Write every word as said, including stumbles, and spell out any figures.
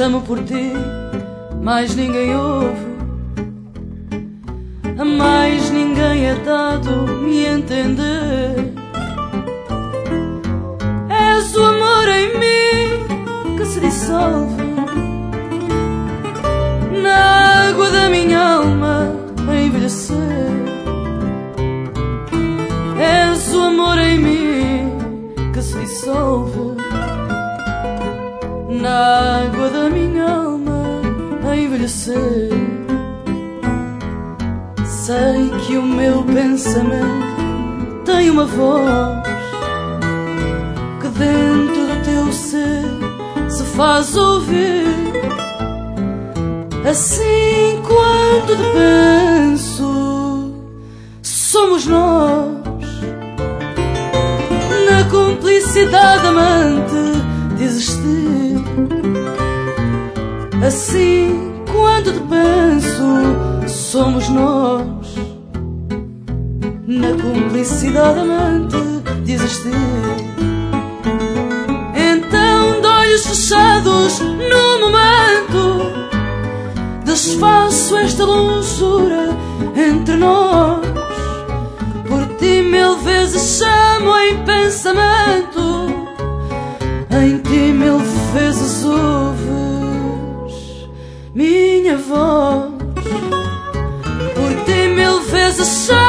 chamo por ti, mais ninguém ouve, a mais ninguém é dado me entender. És o amor em mim que se dissolve na água da minha alma a envelhecer. És o amor em mim que se dissolve na água da minha alma a envelhecer. Sei que o meu pensamento tem uma voz que dentro do teu ser se faz ouvir. Assim quando te penso, somos nós, na cumplicidade amante de existir. Assim quando te penso, somos nós, na cumplicidade amante de existir. Então, de olhos fechados, no momento, desfaço esta longura entre nós. Por ti mil vezes chamo em pensamento, em ti mil vezes ouves minha voz. Por ti mil vezes chamo